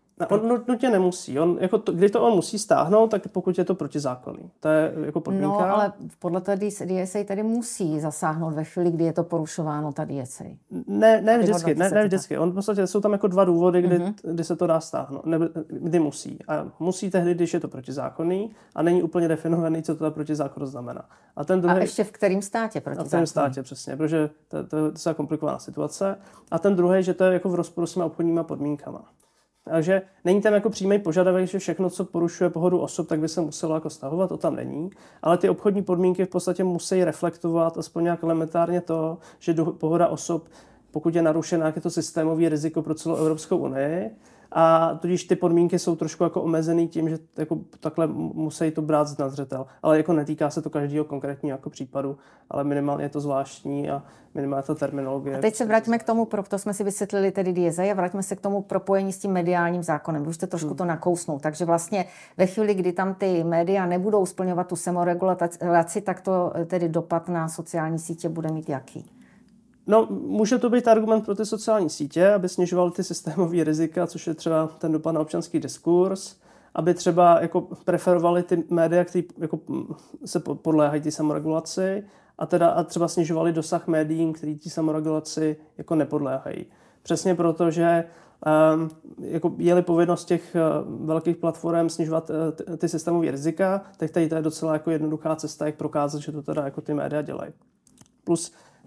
Speaker 2: On nutně nemusí. On, jako to, kdy to on musí stáhnout, tak pokud je to protizákonný. To je jako podmínka.
Speaker 1: No, ale podle té D S A tady musí zasáhnout ve chvíli, kdy je to porušováno, ta D S A.
Speaker 2: Ne, ne vždycky. Ne, ne vždycky. On v podstatě jsou tam jako dva důvody, kdy, mm-hmm. kdy se to dá stáhnout. Ne, kdy musí. A musí tehdy, když je to protizákonný a není úplně definovaný, co to ta protizákonnost znamená. A, ten druhý,
Speaker 1: a ještě v kterém státě protizákonný?
Speaker 2: V kterém státě, přesně. Protože to, to, to je komplikovaná situace. A ten druhý, že to je jako v rozporu s těma obchodníma podmínkama. Takže není tam jako přímý požadavek, že všechno, co porušuje pohodu osob, tak by se muselo jako stahovat, to tam není. Ale ty obchodní podmínky v podstatě musí reflektovat aspoň nějak elementárně to, že pohoda osob, pokud je narušena, jak je to systémový riziko pro celou Evropskou unii. A tudíž ty podmínky jsou trošku jako omezený tím, že jako takhle musí to brát na zřetel. Ale jako netýká se to každého konkrétního jako případu, ale minimálně je to zvláštní a minimálně ta terminologie.
Speaker 1: A teď se vraťme k tomu, proto jsme si vysvětlili tedy D S A a vraťme se k tomu propojení s tím mediálním zákonem. Vy už jste trošku hmm. to nakousnul. Takže vlastně ve chvíli, kdy tam ty média nebudou splňovat tu samoregulaci, tak to tedy dopad na sociální sítě bude mít jaký?
Speaker 2: No, může to být argument pro ty sociální sítě, aby snižovaly ty systémové rizika, což je třeba ten dopad na občanský diskurs, aby třeba jako preferovali ty média, které jako se podléhají té samoregulaci, a teda a třeba snižovali dosah médiím, které té samoregulaci jako nepodléhají. Přesně proto, že um, jako je-li povinnost těch uh, velkých platform snižovat uh, ty, ty systémové rizika, tak tady to je docela jako jednoduchá cesta, jak prokázat, že to teda jako ty média dělají. Plus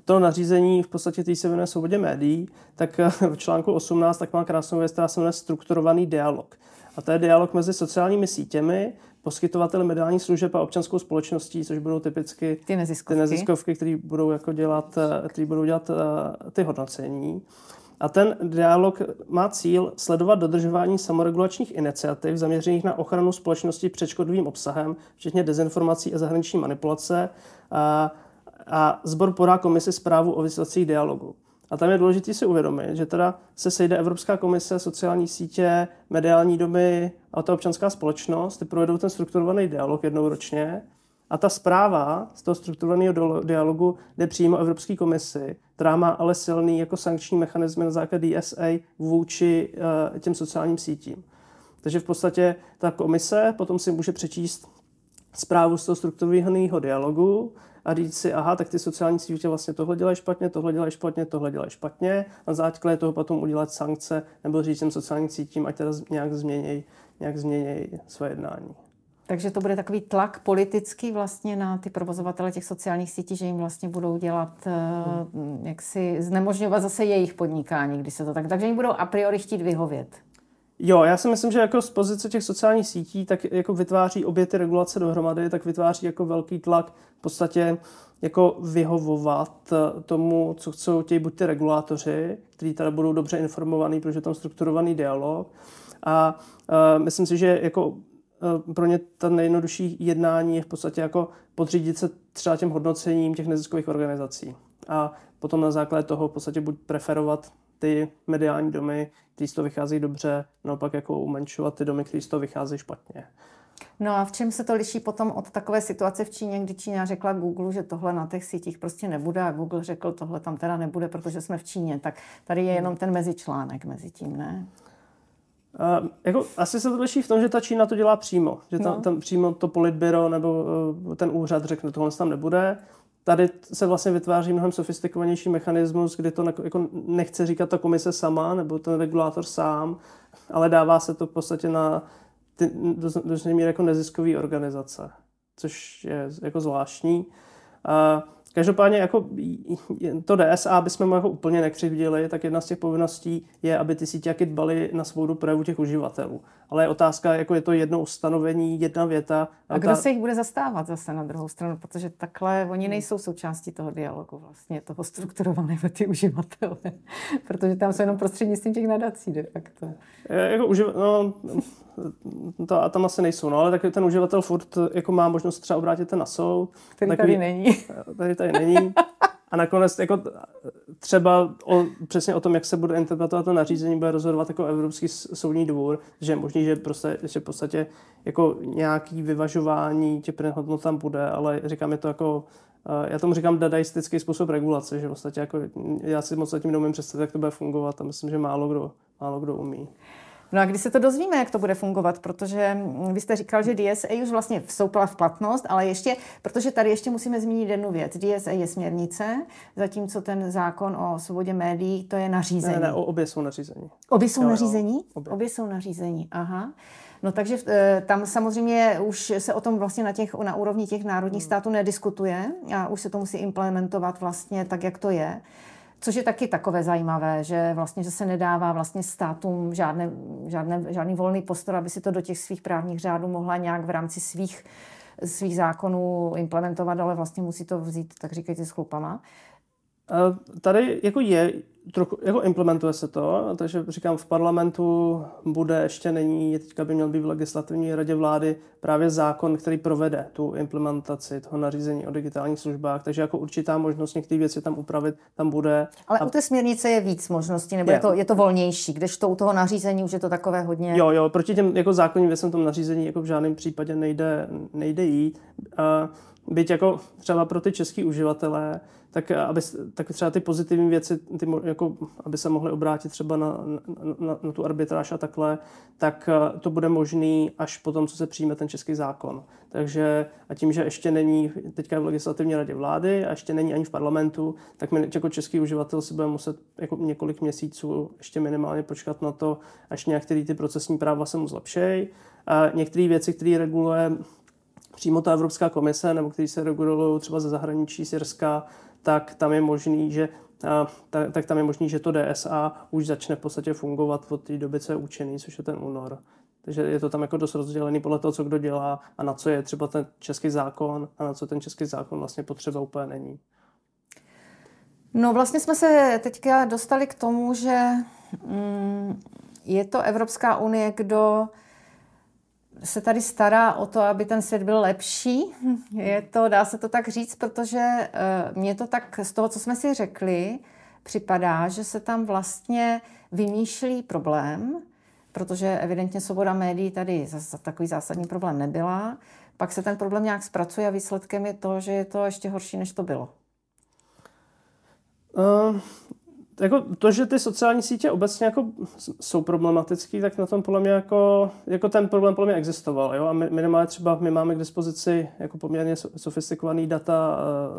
Speaker 2: to nařízení v podstatě tý se věnuje svobodě médií, tak v článku osmnáct tak má krásnou věc, která se jmenuje strukturovaný dialog. A to je dialog mezi sociálními sítěmi, poskytovateli mediálních služeb a občanskou společností, což budou typicky
Speaker 1: ty neziskovky,
Speaker 2: ty neziskovky které budou jako dělat, který budou dělat ty hodnocení. A ten dialog má cíl sledovat dodržování samoregulačních iniciativ zaměřených na ochranu společnosti před škodlivým obsahem, včetně dezinformací a zahraniční manipulace. A, a sbor podá komisi zprávu o výsledcích dialogu. A tam je důležité si uvědomit, že teda se sejde Evropská komise, sociální sítě, mediální domy a ta občanská společnost, ty provedou ten strukturovaný dialog jednou ročně. A ta zpráva z toho strukturovaného dialogu jde přímo Evropské komisi, která má ale silný jako sankční mechanismy na základě D S A vůči uh, těm sociálním sítím. Takže v podstatě ta komise potom si může přečíst zprávu z toho strukturovaného dialogu a říct si, aha, tak ty sociální sítě vlastně tohle dělají špatně, tohle dělají špatně, tohle dělají špatně. A základě toho potom udělat sankce nebo říct těm sociálním sítím, ať teda nějak změněj, nějak změněj své jednání.
Speaker 1: Takže to bude takový tlak politický vlastně na ty provozovatele těch sociálních sítí, že jim vlastně budou dělat, hmm. jak si znemožňovat zase jejich podnikání, když se to tak... Takže jim budou a priori chtít vyhovět.
Speaker 2: Jo, já si myslím, že jako z pozice těch sociálních sítí tak jako vytváří obě ty regulace dohromady, tak vytváří jako velký tlak v podstatě jako vyhovovat tomu, co chcou těj buď ty regulátoři, kteří teda budou dobře informovaní, protože je tam strukturovaný dialog. A uh, myslím si, že jako pro ně ta nejjednodušší jednání je v podstatě jako podřídit se třeba těm hodnocením těch neziskových organizací. A potom na základě toho v podstatě buď preferovat ty mediální domy, které z toho vycházejí dobře, naopak jako umenšovat ty domy, které z toho vycházejí špatně.
Speaker 1: No a v čem se to liší potom od takové situace v Číně, kdy Čína řekla Google, že tohle na těch sítích prostě nebude a Google řekl, tohle tam teda nebude, protože jsme v Číně. Tak tady je jenom ten mezičlánek mezi tím, ne?
Speaker 2: Uh, jako, asi se to liší v tom, že ta Čína to dělá přímo. Že tam, no. tam přímo to politbyro nebo uh, ten úřad řekne, tohle tam nebude. Tady se vlastně vytváří mnohem sofistikovanější mechanismus, kdy to ne, jako nechce říkat ta komise sama nebo ten regulátor sám, ale dává se to v podstatě na ty, do, do míry jako neziskové organizace, což je jako zvláštní. Uh, Každopádně jako to D S A, aby jsme mu jako úplně nekřivdili, tak jedna z těch povinností je, aby ty síťáky dbaly na svobodu projevu těch uživatelů. Ale je otázka, jako je to jedno ustanovení, jedna věta.
Speaker 1: A kdo ta... se jich bude zastávat zase na druhou stranu, protože takhle oni nejsou součástí toho dialogu vlastně, toho strukturovaného ty uživatele, protože tam jsou jenom prostřednictvím těch nadací de facto.
Speaker 2: Jako uživ... no, to, a tam asi nejsou, no, ale tak ten uživatel furt jako má možnost třeba obrátit ten na soud.
Speaker 1: Který
Speaker 2: takový...
Speaker 1: tady není.
Speaker 2: Tady tady není. A nakonec jako třeba o, přesně o tom, jak se bude interpretovat to nařízení, bude rozhodovat jako Evropský soudní dvůr, že je možný, že, prostě, že v podstatě jako nějaký vyvažování těch hodnot tam bude, ale říkám, je to jako, já tomu říkám dadaistický způsob regulace, že v podstatě jako, já si moc zatím neumím představit, jak to bude fungovat a myslím, že málo kdo, málo kdo umí.
Speaker 1: No a kdy se to dozvíme, jak to bude fungovat, protože vy jste říkal, že D S A už vlastně vstoupila v platnost, ale ještě, protože tady ještě musíme zmínit jednu věc. D S A je směrnice, zatímco ten zákon o svobodě médií, to je nařízení.
Speaker 2: Ne, ne, obě jsou nařízení.
Speaker 1: Obě jsou jo, nařízení?
Speaker 2: Jo, obě.
Speaker 1: obě jsou nařízení, aha. No takže tam samozřejmě už se o tom vlastně na, těch, na úrovni těch národních států nediskutuje a už se to musí implementovat vlastně tak, jak to je. Což je taky takové zajímavé, že vlastně že se nedává vlastně státům žádné, žádné, žádný volný prostor, aby si to do těch svých právních řádů mohla nějak v rámci svých, svých zákonů implementovat, ale vlastně musí to vzít, tak říkejte, s chlupama.
Speaker 2: Tady jako je, trochu, jako implementuje se to, takže říkám, v parlamentu bude, ještě není, teďka by měl být v legislativní radě vlády právě zákon, který provede tu implementaci toho nařízení o digitálních službách, takže jako určitá možnost některé věci tam upravit, tam bude.
Speaker 1: Ale
Speaker 2: a...
Speaker 1: u té směrnice je víc možností, nebo je, je, to, je to volnější, kdežto u toho nařízení už je to takové hodně...
Speaker 2: Jo, jo, proti těm jako zákonným věcem tom nařízení jako v žádném případě nejde, nejde jít. A byť jako třeba pro ty český uživatelé, tak, aby, tak třeba ty pozitivní věci, ty, jako, aby se mohly obrátit třeba na, na, na tu arbitráž a takhle, tak to bude možný až potom, co se přijme ten český zákon. Takže a tím, že ještě není teďka v legislativní radě vlády a ještě není ani v parlamentu, tak my jako český uživatel si budeme muset jako několik měsíců ještě minimálně počkat na to, až některé ty procesní práva se mu zlepšejí. A některé věci, které reguluje přímo ta Evropská komise, nebo který se regulují třeba ze zahraničí, z Irska, tak tam je možný, že a, tak, tak tam je možný, že to D S A už začne v podstatě fungovat od té doby, co je účinný, což je ten únor. Takže je to tam jako dost rozdělený podle toho, co kdo dělá a na co je třeba ten český zákon a na co ten český zákon vlastně potřeba úplně není.
Speaker 1: No vlastně jsme se teďka dostali k tomu, že mm, je to Evropská unie, kdo se tady stará o to, aby ten svět byl lepší. Je to, dá se to tak říct, protože uh, mně to tak z toho, co jsme si řekli, připadá, že se tam vlastně vymýšlí problém, protože evidentně svoboda médií tady za, za takový zásadní problém nebyla. Pak se ten problém nějak zpracuje a výsledkem je to, že je to ještě horší, než to bylo.
Speaker 2: Uh, jako to, že ty sociální sítě obecně jako jsou problematický, tak na tom podle mě jako, jako ten problém podle mě existoval. Jo? A my, minimálně třeba my máme k dispozici jako poměrně sofistikovaný data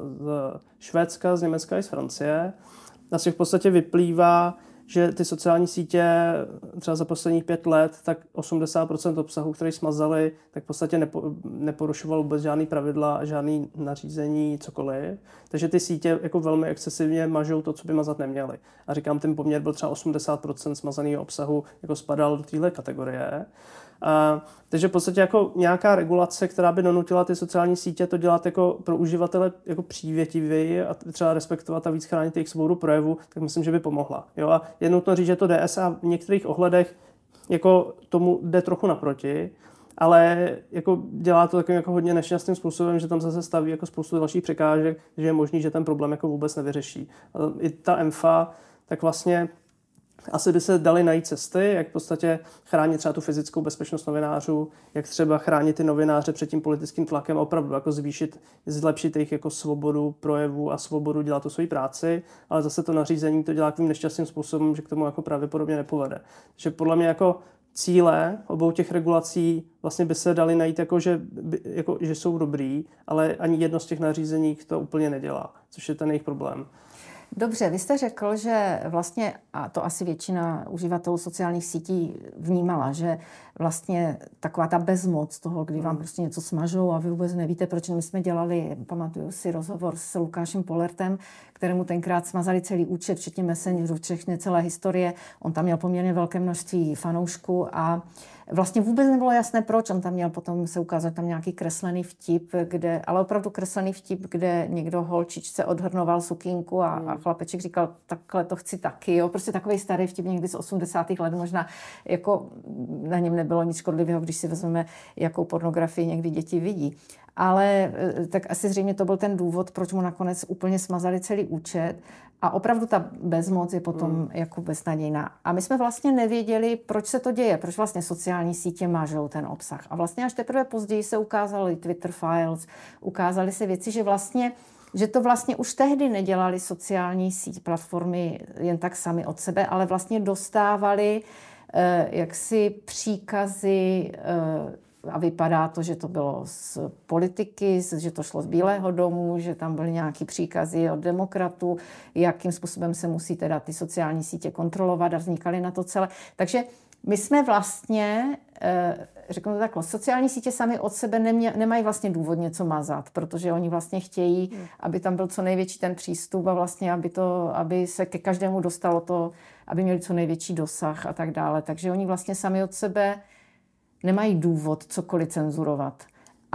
Speaker 2: z Švédska, z Německa i z Francie. A z těch v podstatě vyplývá, že ty sociální sítě třeba za posledních pět let, tak osmdesát procent obsahu, který smazali, tak v podstatě nepo, neporušoval vůbec žádný pravidla, žádný nařízení, cokoliv. Takže ty sítě jako velmi excesivně mažou to, co by mazat neměly. A říkám, ten poměr byl třeba osmdesát procent smazaného obsahu, jako spadal do téhle kategorie. A, takže v podstatě jako nějaká regulace, která by donutila ty sociální sítě to dělat jako pro uživatele jako přívětivěji a třeba respektovat a víc chránit jejich svobodu projevu, tak myslím, že by pomohla. Jo? A je nutno říct, že to D S A v některých ohledech jako tomu jde trochu naproti, ale jako dělá to takovým jako hodně nešťastným způsobem, že tam zase staví jako spoustu dalších překážek, že je možný, že ten problém jako vůbec nevyřeší. A i ta E M F A, tak vlastně asi by se daly najít cesty, jak v podstatě chránit třeba tu fyzickou bezpečnost novinářů, jak třeba chránit ty novináře před tím politickým tlakem, opravdu jako zvýšit, zlepšit jejich jako svobodu projevu a svobodu dělat tu svoji práci, ale zase to nařízení to dělá takovým nešťastným způsobem, že k tomu jako pravděpodobně nepovede. Takže podle mě jako cíle obou těch regulací vlastně by se daly najít jako že, jako, že jsou dobrý, ale ani jedno z těch nařízení to úplně nedělá, což je ten jejich problém.
Speaker 1: Dobře, vy jste řekl, že vlastně, a to asi většina uživatelů sociálních sítí vnímala, že vlastně taková ta bezmoc toho, kdy vám prostě něco smažou a vy vůbec nevíte, proč. My jsme dělali, pamatuju si rozhovor s Lukášem Polertem, kterému tenkrát smazali celý účet, včetně Messengeru, včetně celé historie. On tam měl poměrně velké množství fanoušků a vlastně vůbec nebylo jasné, proč. On tam měl potom se ukázat tam nějaký kreslený vtip, kde, ale opravdu kreslený vtip, kde někdo holčičce odhrnoval sukínku a, a chlapeček říkal, takhle to chci taky. Jo. Prostě takový starý vtip někdy z osmdesátých let, možná jako na něm nebylo nic škodlivého, když si vezmeme, jakou pornografii někdy děti vidí. Ale tak asi zřejmě to byl ten důvod, proč mu nakonec úplně smazali celý účet. A opravdu ta bezmoc je potom mm. jako beznadějná. A my jsme vlastně nevěděli, proč se to děje, proč vlastně sociální sítě mažou ten obsah. A vlastně až teprve později se ukázaly Twitter Files, ukázaly se věci, že vlastně že to vlastně už tehdy nedělali sociální síť, platformy jen tak sami od sebe, ale vlastně dostávali eh, jaksi příkazy eh, a vypadá to, že to bylo z politiky, že to šlo z Bílého domu, že tam byly nějaký příkazy od demokratů, jakým způsobem se musí teda ty sociální sítě kontrolovat a vznikaly na to celé. Takže my jsme vlastně, řeknu to takhle, sociální sítě sami od sebe nemě, nemají vlastně důvod něco mazat, protože oni vlastně chtějí, aby tam byl co největší ten přístup a vlastně, aby, to, aby se ke každému dostalo to, aby měli co největší dosah a tak dále. Takže oni vlastně sami od sebe nemají důvod cokoliv cenzurovat.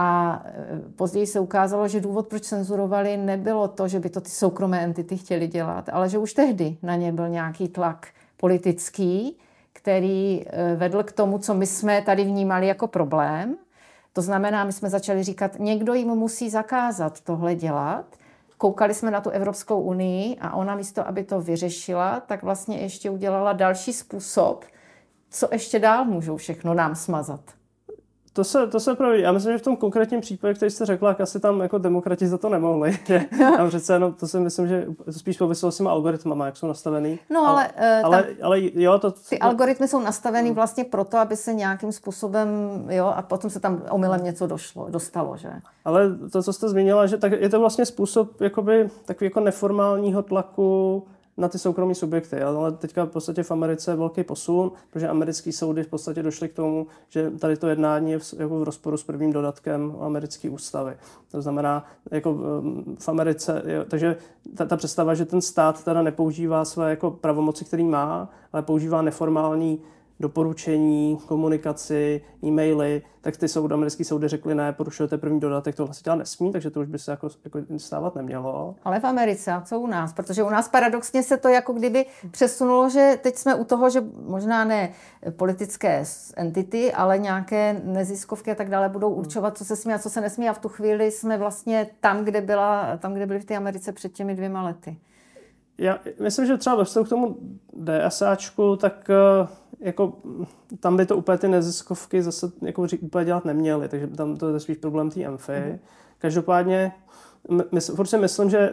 Speaker 1: A později se ukázalo, že důvod, proč cenzurovali, nebylo to, že by to ty soukromé entity chtěli dělat, ale že už tehdy na ně byl nějaký tlak politický, který vedl k tomu, co my jsme tady vnímali jako problém. To znamená, my jsme začali říkat, někdo jim musí zakázat tohle dělat. Koukali jsme na tu Evropskou unii a ona místo, aby to vyřešila, tak vlastně ještě udělala další způsob, co ještě dál můžou všechno nám smazat.
Speaker 2: To se, to se praví. Já myslím, že v tom konkrétním případě, který jste řekla, jak asi tam jako demokrati za to nemohli. Tam přece, no, to si myslím, že to spíš souviselo s těma algoritmama, jak jsou nastavený.
Speaker 1: No ale,
Speaker 2: ale, ale, ale jo, to...
Speaker 1: Ty algoritmy jsou nastavený vlastně proto, aby se nějakým způsobem, jo, a potom se tam omylem něco došlo, dostalo, že?
Speaker 2: Ale to, co jste zmínila, že tak je to vlastně způsob jakoby takový jako neformálního tlaku na ty soukromí subjekty, ale teďka v podstatě v Americe je velký posun, protože americký soudy v podstatě došly k tomu, že tady to jednání je v, jako v rozporu s prvním dodatkem americké ústavy. To znamená, jako v Americe, takže ta, ta představa, že ten stát teda nepoužívá své jako pravomoci, který má, ale používá neformální doporučení, komunikaci, e-maily, tak ty soud, americký soudy řekli, ne, porušujete první dodatek, to vlastně dělat nesmí, takže to už by se jako, jako stávat nemělo.
Speaker 1: Ale v Americe, a co u nás? Protože u nás paradoxně se to jako kdyby přesunulo, že teď jsme u toho, že možná ne politické entity, ale nějaké neziskovky a tak dále budou určovat, co se smí a co se nesmí, a v tu chvíli jsme vlastně tam, kde byla, tam, kde byli v té Americe před těmi dvěma lety.
Speaker 2: Já myslím, že třeba ve vztahu k tomu DSAčku, tak jako tam by to úplně ty neziskovky zase jako úplně dělat neměly, takže tam to je spíš problém té M F I. Mm. Každopádně mysl, furt si myslím, že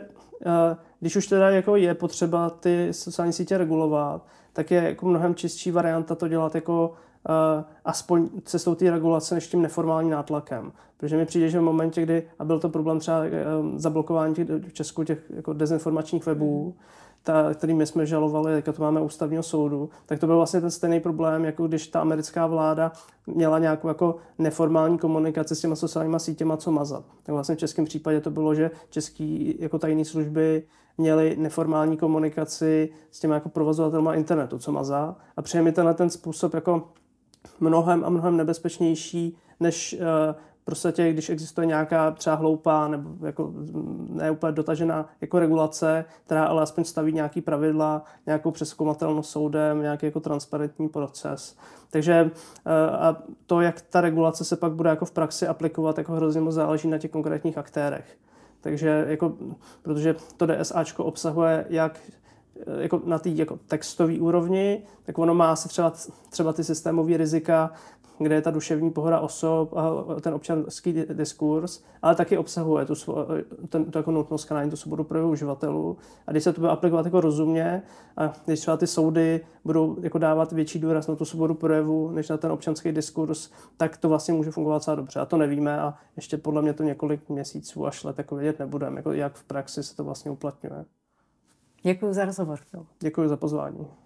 Speaker 2: když už teda jako je potřeba ty sociální sítě regulovat, tak je jako mnohem čistší varianta to dělat jako Uh, aspoň cestou té regulace než tím neformálním nátlakem. Protože mi přijde, že v momentě, kdy, a byl to problém třeba um, zablokování těch, v Česku těch jako dezinformačních webů, ta, kterými jsme žalovali, teďka to máme u ústavního soudu, tak to byl vlastně ten stejný problém, jako když ta americká vláda měla nějakou jako neformální komunikaci s těma sociálníma sítěma, co mazat. Tak vlastně v českém případě to bylo, že český jako tajné služby měli neformální komunikaci s těma jako provozovatelma internetu, co mazat. A přijde mi tenhle ten způsob jako mnohem a mnohem nebezpečnější, než uh, prostě, když existuje nějaká třeba hloupá nebo jako ne úplně dotažená jako regulace, která ale aspoň staví nějaký pravidla, nějakou přezkoumatelnost soudem, nějaký jako transparentní proces. Takže uh, a to, jak ta regulace se pak bude jako v praxi aplikovat, jako hrozně moc záleží na těch konkrétních aktérech. Takže jako, protože to DSAčko obsahuje jak jako na té jako textové úrovni, tak ono má asi třeba, třeba ty systémové rizika, kde je ta duševní pohoda osob a ten občanský diskurs, ale taky obsahuje tu, ten, tu jako nutnost chránit tu svobodu projevu uživatelů. A když se to bude aplikovat jako rozumně, a když třeba ty soudy budou jako dávat větší důraz na tu svobodu projevu, než na ten občanský diskurs, tak to vlastně může fungovat docela dobře. A to nevíme a ještě podle mě to několik měsíců až let jako vědět nebudeme, jako jak v praxi se to vlastně uplatňuje.
Speaker 1: Děkuji za rozhovor.
Speaker 2: Děkuji za pozvání.